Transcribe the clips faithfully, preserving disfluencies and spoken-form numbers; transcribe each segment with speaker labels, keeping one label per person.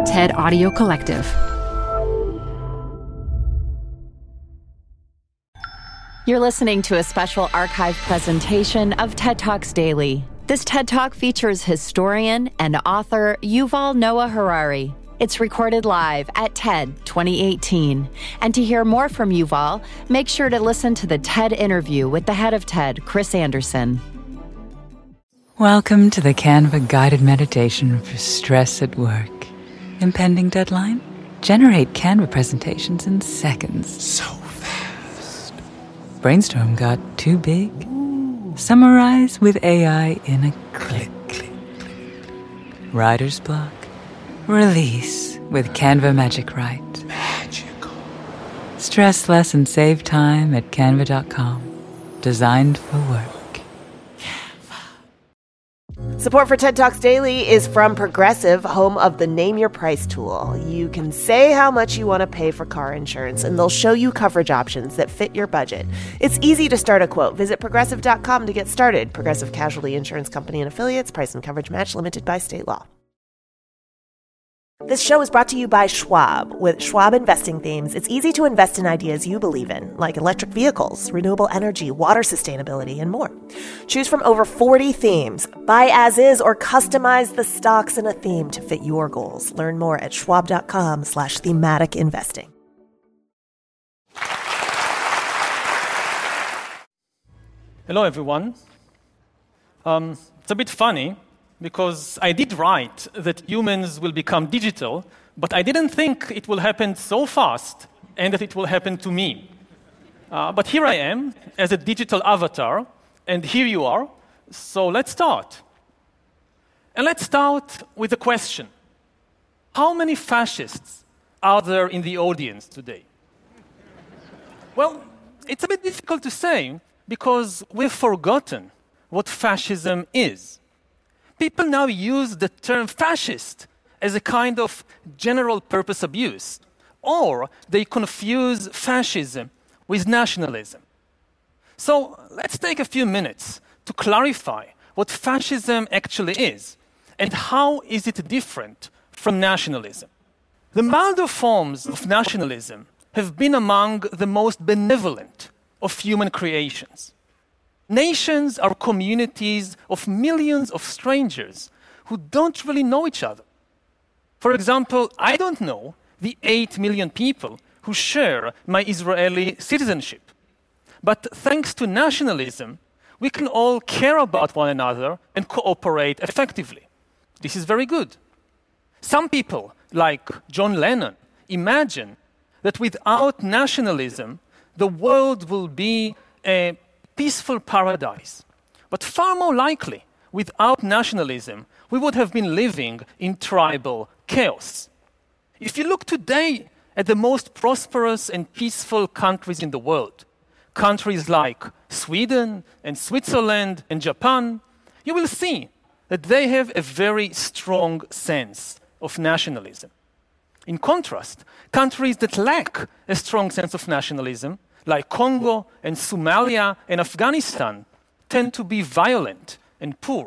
Speaker 1: TED Audio Collective.
Speaker 2: You're listening to a special archive presentation of TED Talks Daily. This TED Talk features historian and author Yuval Noah Harari. It's recorded live at TED twenty eighteen. And to hear more from Yuval, make sure to listen to the TED interview with the head of TED, Chris Anderson.
Speaker 3: Welcome to the Canva guided meditation for stress at work. Impending deadline? Generate Canva presentations in seconds.
Speaker 4: So fast.
Speaker 3: Brainstorm got too big? Ooh. Summarize with A I in a click. click, click. Writer's block? Release with Canva Magic Write.
Speaker 4: Magical.
Speaker 3: Stress less and save time at canva dot com. Designed for work.
Speaker 5: Support for TED Talks Daily is from Progressive, home of the Name Your Price tool. You can say how much you want to pay for car insurance, and they'll show you coverage options that fit your budget. It's easy to start a quote. Visit progressive dot com to get started. Progressive Casualty Insurance Company and Affiliates. Price and coverage match limited by state law. This show is brought to you by Schwab. With Schwab investing themes, it's easy to invest in ideas you believe in, like electric vehicles, renewable energy, water sustainability, and more. Choose from over forty themes. Buy as is or customize the stocks in a theme to fit your goals. Learn more at schwab dot com slash thematic investing.
Speaker 6: Hello, everyone. Um, it's a bit funny, because I did write that humans will become digital, but I didn't think it will happen so fast and that it will happen to me. Uh, but here I am as a digital avatar, and here you are. So let's start. And let's start with a question. How many fascists are there in the audience today? Well, it's a bit difficult to say because we've forgotten what fascism is. People now use the term fascist as a kind of general-purpose abuse, or they confuse fascism with nationalism. So let's take a few minutes to clarify what fascism actually is and how is it different from nationalism. The milder forms of nationalism have been among the most benevolent of human creations. Nations are communities of millions of strangers who don't really know each other. For example, I don't know the eight million people who share my Israeli citizenship. But thanks to nationalism, we can all care about one another and cooperate effectively. This is very good. Some people, like John Lennon, imagine that without nationalism, the world will be a peaceful paradise. But far more likely, without nationalism, we would have been living in tribal chaos. If you look today at the most prosperous and peaceful countries in the world, countries like Sweden and Switzerland and Japan, you will see that they have a very strong sense of nationalism. In contrast, countries that lack a strong sense of nationalism, like Congo and Somalia and Afghanistan, tend to be violent and poor.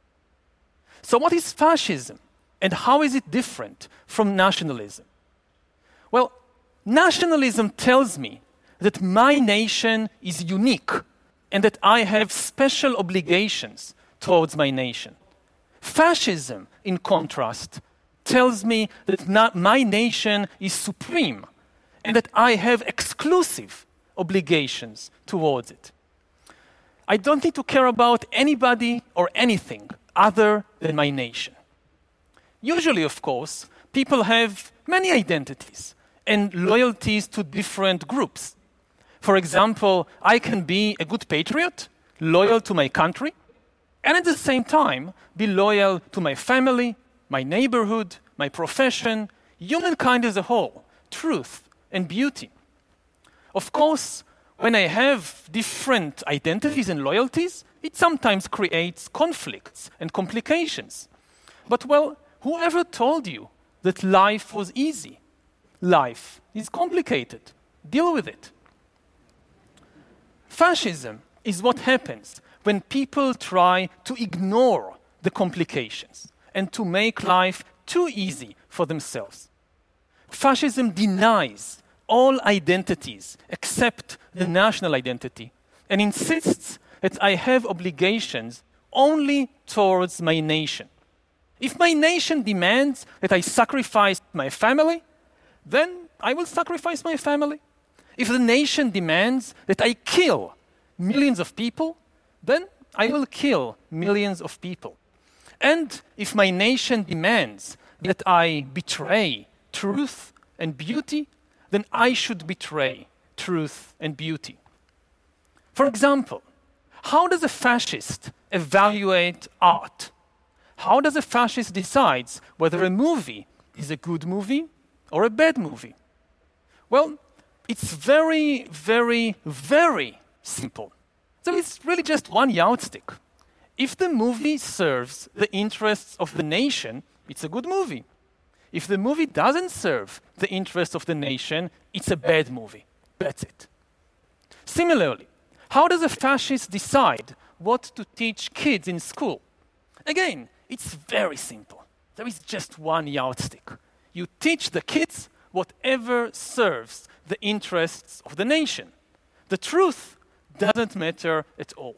Speaker 6: So what is fascism, and how is it different from nationalism? Well, nationalism tells me that my nation is unique and that I have special obligations towards my nation. Fascism, in contrast, tells me that na- my nation is supreme and that I have exclusive obligations towards it. I don't need to care about anybody or anything other than my nation. Usually, of course, people have many identities and loyalties to different groups. For example, I can be a good patriot, loyal to my country, and at the same time be loyal to my family, my neighborhood, my profession, humankind as a whole, truth and beauty. Of course, when I have different identities and loyalties, it sometimes creates conflicts and complications. But well, whoever told you that life was easy? Life is complicated. Deal with it. Fascism is what happens when people try to ignore the complications and to make life too easy for themselves. Fascism denies all identities except the national identity and insists that I have obligations only towards my nation. If my nation demands that I sacrifice my family, then I will sacrifice my family. If the nation demands that I kill millions of people, then I will kill millions of people. And if my nation demands that I betray truth and beauty, then I should betray truth and beauty. For example, how does a fascist evaluate art? How does a fascist decide whether a movie is a good movie or a bad movie? Well, it's very, very, very simple. So it's really just one yardstick. If the movie serves the interests of the nation, it's a good movie. If the movie doesn't serve the interests of the nation, it's a bad movie. That's it. Similarly, how does a fascist decide what to teach kids in school? Again, it's very simple. There is just one yardstick. You teach the kids whatever serves the interests of the nation. The truth doesn't matter at all.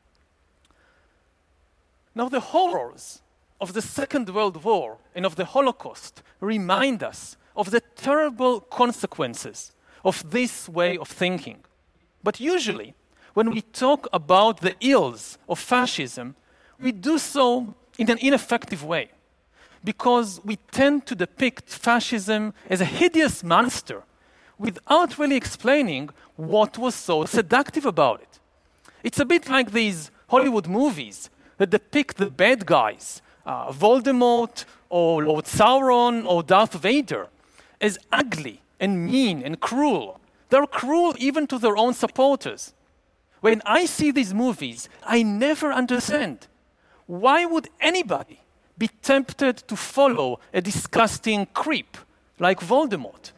Speaker 6: Now, the horrors of the Second World War and of the Holocaust remind us of the terrible consequences of this way of thinking. But usually, when we talk about the ills of fascism, we do so in an ineffective way, because we tend to depict fascism as a hideous monster without really explaining what was so seductive about it. It's a bit like these Hollywood movies that depict the bad guys, uh, Voldemort or Lord Sauron or Darth Vader, as ugly and mean and cruel. They're cruel even to their own supporters. When I see these movies, I never understand. Why would anybody be tempted to follow a disgusting creep like Voldemort?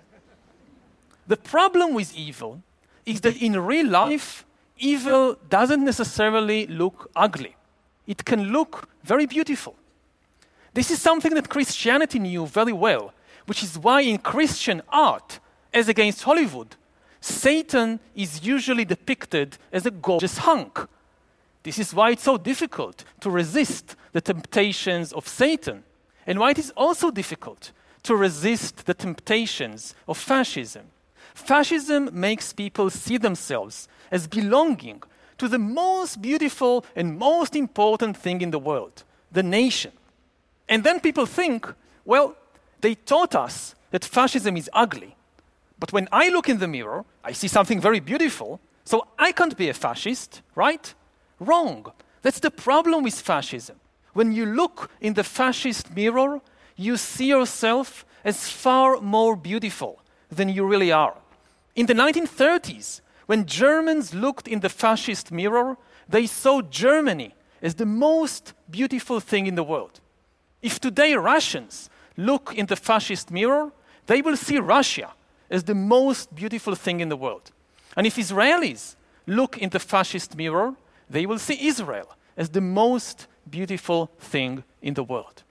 Speaker 6: The problem with evil is that in real life, evil doesn't necessarily look ugly. It can look very beautiful. This is something that Christianity knew very well, which is why in Christian art, as against Hollywood, Satan is usually depicted as a gorgeous hunk. This is why it's so difficult to resist the temptations of Satan, and why it is also difficult to resist the temptations of fascism. Fascism makes people see themselves as belonging to the most beautiful and most important thing in the world, the nation. And then people think, well, they taught us that fascism is ugly. But when I look in the mirror, I see something very beautiful, so I can't be a fascist, right? Wrong. That's the problem with fascism. When you look in the fascist mirror, you see yourself as far more beautiful than you really are. In the nineteen thirties, when Germans looked in the fascist mirror, they saw Germany as the most beautiful thing in the world. If today Russians look in the fascist mirror, they will see Russia as the most beautiful thing in the world. And if Israelis look in the fascist mirror, they will see Israel as the most beautiful thing in the world.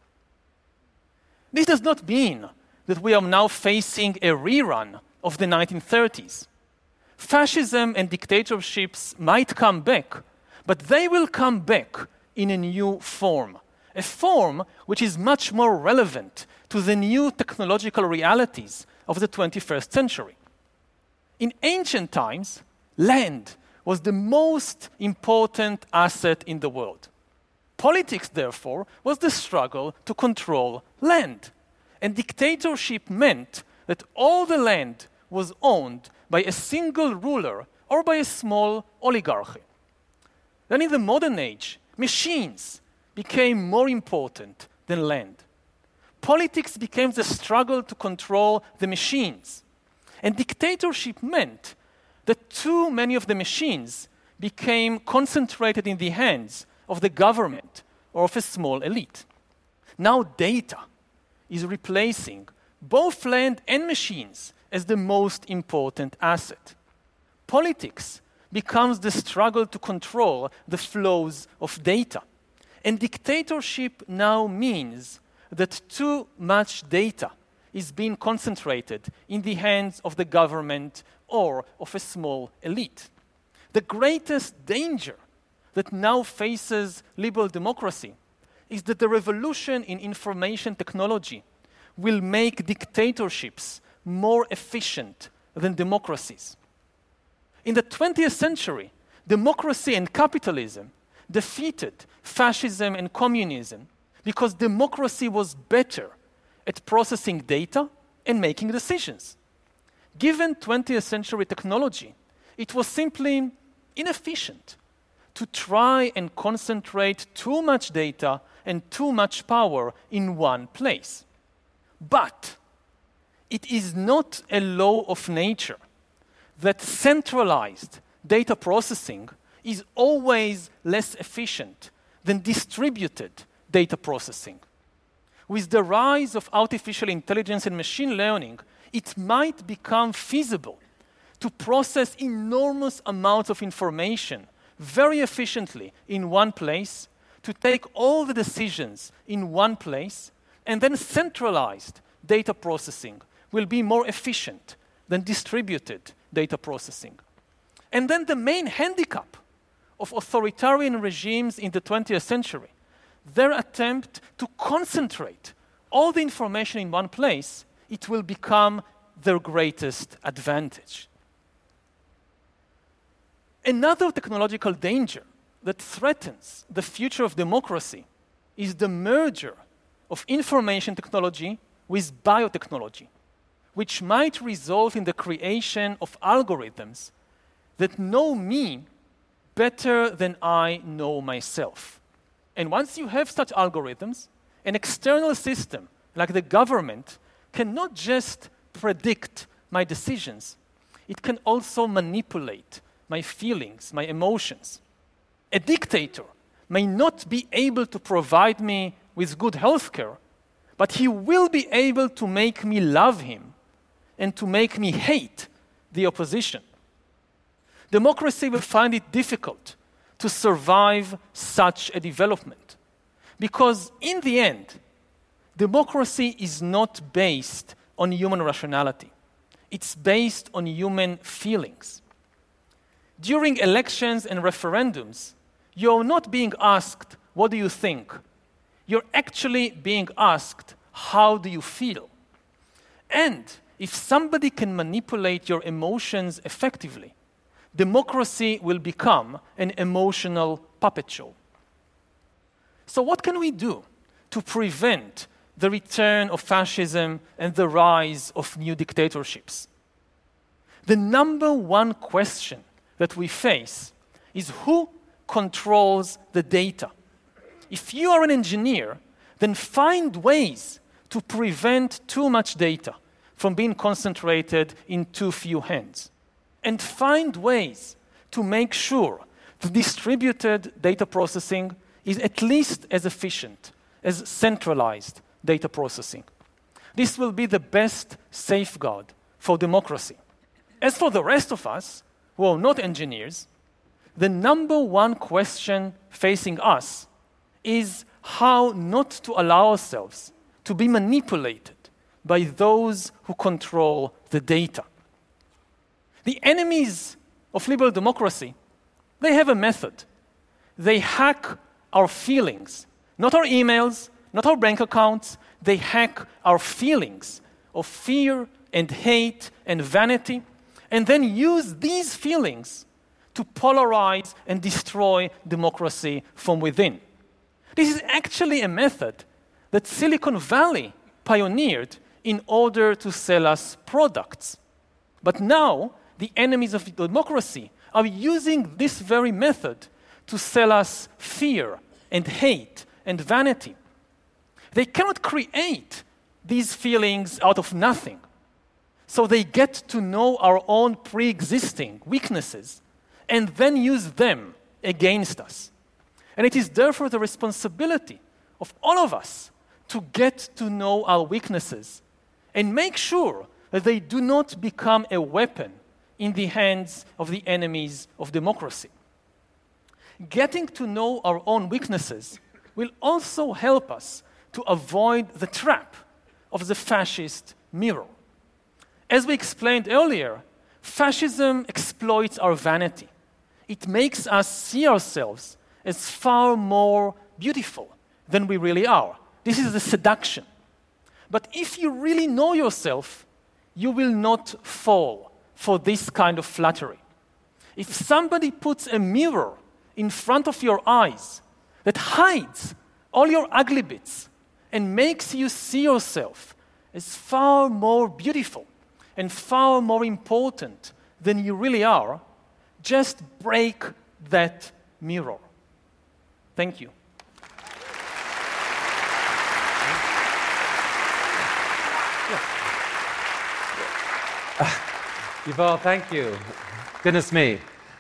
Speaker 6: This does not mean that we are now facing a rerun of the nineteen thirties. Fascism and dictatorships might come back, but they will come back in a new form, a form which is much more relevant to the new technological realities of the twenty-first century. In ancient times, land was the most important asset in the world. Politics, therefore, was the struggle to control land. And dictatorship meant that all the land was owned by a single ruler or by a small oligarchy. Then in the modern age, machines became more important than land. Politics became the struggle to control the machines. And dictatorship meant that too many of the machines became concentrated in the hands of the government or of a small elite. Now data is replacing both land and machines as the most important asset. Politics becomes the struggle to control the flows of data. And dictatorship now means that too much data is being concentrated in the hands of the government or of a small elite. The greatest danger that now faces liberal democracy is that the revolution in information technology will make dictatorships more efficient than democracies. In the twentieth century, democracy and capitalism defeated fascism and communism because democracy was better at processing data and making decisions. Given twentieth century technology, it was simply inefficient to try and concentrate too much data and too much power in one place. But it is not a law of nature that centralized data processing is always less efficient than distributed data processing. With the rise of artificial intelligence and machine learning, it might become feasible to process enormous amounts of information very efficiently in one place, to take all the decisions in one place, and then centralized data processing will be more efficient than distributed data processing. And then the main handicap of authoritarian regimes in the twentieth century, their attempt to concentrate all the information in one place, it will become their greatest advantage. Another technological danger that threatens the future of democracy is the merger of information technology with biotechnology, which might result in the creation of algorithms that know me better than I know myself. And once you have such algorithms, an external system like the government cannot just predict my decisions, it can also manipulate my feelings, my emotions. A dictator may not be able to provide me with good healthcare, but he will be able to make me love him and to make me hate the opposition. Democracy will find it difficult to survive such a development because, in the end, democracy is not based on human rationality. It's based on human feelings. During elections and referendums, you're not being asked, what do you think? You're actually being asked, how do you feel? And if somebody can manipulate your emotions effectively, democracy will become an emotional puppet show. So what can we do to prevent the return of fascism and the rise of new dictatorships? The number one question that we face is who controls the data. If you are an engineer, then find ways to prevent too much data from being concentrated in too few hands. And find ways to make sure the distributed data processing is at least as efficient as centralized data processing. This will be the best safeguard for democracy. As for the rest of us, who are not engineers, the number one question facing us is how not to allow ourselves to be manipulated by those who control the data. The enemies of liberal democracy, they have a method. They hack our feelings, not our emails, not our bank accounts. They hack our feelings of fear and hate and vanity, and then use these feelings to polarize and destroy democracy from within. This is actually a method that Silicon Valley pioneered in order to sell us products. But now, the enemies of democracy are using this very method to sell us fear and hate and vanity. They cannot create these feelings out of nothing. So they get to know our own pre-existing weaknesses and then use them against us. And it is therefore the responsibility of all of us to get to know our weaknesses and make sure that they do not become a weapon in the hands of the enemies of democracy. Getting to know our own weaknesses will also help us to avoid the trap of the fascist mirror. As we explained earlier, fascism exploits our vanity. It makes us see ourselves as far more beautiful than we really are. This is the seduction. But if you really know yourself, you will not fall for this kind of flattery. If somebody puts a mirror in front of your eyes that hides all your ugly bits and makes you see yourself as far more beautiful and far more important than you really are, just break that mirror. Thank you.
Speaker 1: Yuval, thank you. Goodness me.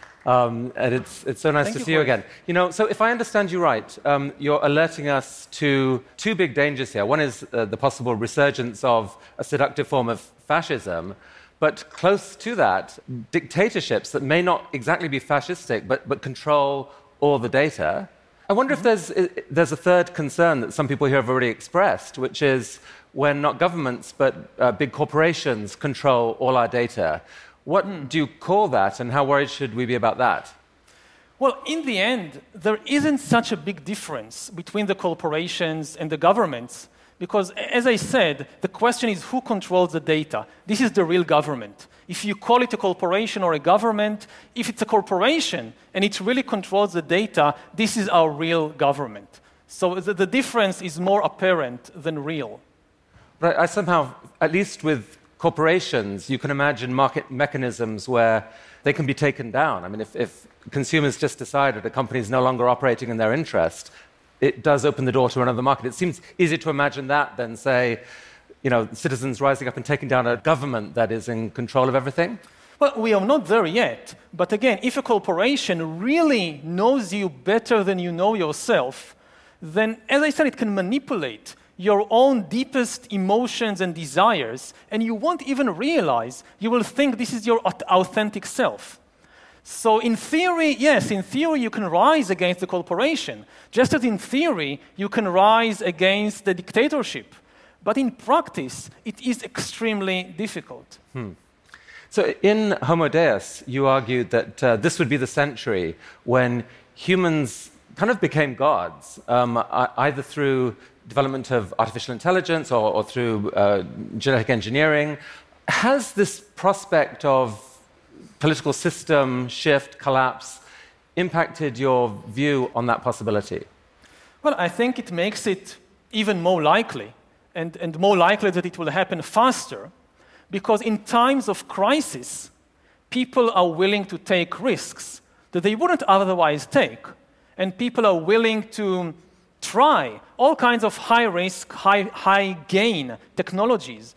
Speaker 1: Um, and it's, it's so nice
Speaker 6: Thank
Speaker 1: to
Speaker 6: you,
Speaker 1: see you
Speaker 6: Corey.
Speaker 1: again. You know, so if I understand you right, um, you're alerting us to two big dangers here. One is uh, the possible resurgence of a seductive form of fascism, but close to that, dictatorships that may not exactly be fascistic, but, but control all the data. I wonder if there's, there's a third concern that some people here have already expressed, which is when not governments, but uh, big corporations control all our data. What mm. do you call that, and how worried should we be about that?
Speaker 6: Well, in the end, there isn't such a big difference between the corporations and the governments, because, as I said, the question is who controls the data. This is the real government. If you call it a corporation or a government, if it's a corporation and it really controls the data, this is our real government. So the, the difference is more apparent than real.
Speaker 1: But I somehow, at least with corporations, you can imagine market mechanisms where they can be taken down. I mean, if, if consumers just decide that a company is no longer operating in their interest, it does open the door to another market. It seems easier to imagine that than, say, you know, citizens rising up and taking down a government that is in control of everything.
Speaker 6: Well, we are not there yet. But again, if a corporation really knows you better than you know yourself, then, as I said, it can manipulate your own deepest emotions and desires, and you won't even realize. You will think this is your authentic self. So in theory, yes, in theory you can rise against the corporation, just as in theory you can rise against the dictatorship. But in practice, it is extremely difficult.
Speaker 1: Hmm. So in Homo Deus, you argued that uh, this would be the century when humans kind of became gods, um, either through development of artificial intelligence or, or through uh, genetic engineering. Has this prospect of political system shift, collapse, impacted your view on that possibility?
Speaker 6: Well, I think it makes it even more likely, and, and more likely that it will happen faster, because in times of crisis, people are willing to take risks that they wouldn't otherwise take, and people are willing to try all kinds of high-risk, high, high-gain technologies.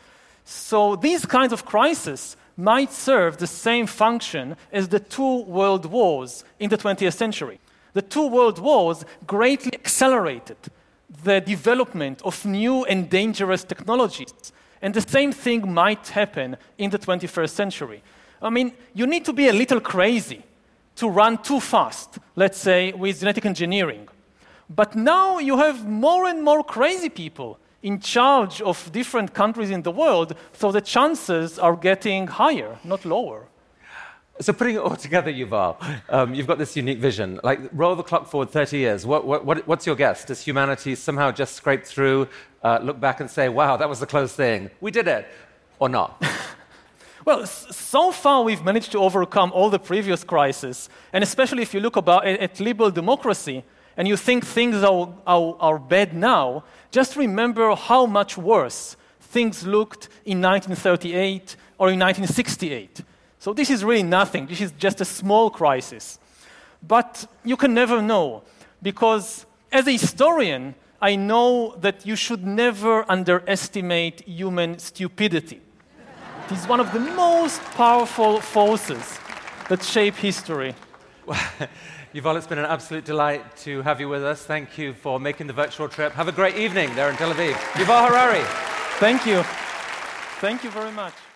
Speaker 6: So these kinds of crises might serve the same function as the two world wars in the twentieth century. The two world wars greatly accelerated the development of new and dangerous technologies. And the same thing might happen in the twenty-first century. I mean, you need to be a little crazy to run too fast, let's say, with genetic engineering. But now you have more and more crazy people in charge of different countries in the world, so the chances are getting higher, not lower.
Speaker 1: So putting it all together, Yuval, um, you've got this unique vision. Like, roll the clock forward thirty years. What, what, what, what's your guess? Does humanity somehow just scrape through, uh, look back and say, wow, that was the close thing. We did it. Or not?
Speaker 6: Well, so far we've managed to overcome all the previous crises. And especially if you look about, at liberal democracy, and you think things are, are, are bad now, just remember how much worse things looked in nineteen thirty-eight or in nineteen sixty-eight. So this is really nothing. This is just a small crisis. But you can never know, because as a historian, I know that you should never underestimate human stupidity. It is one of the most powerful forces that shape history.
Speaker 1: Yuval, it's been an absolute delight to have you with us. Thank you for making the virtual trip. Have a great evening there in Tel Aviv. Yuval Harari.
Speaker 6: Thank you. Thank you very much.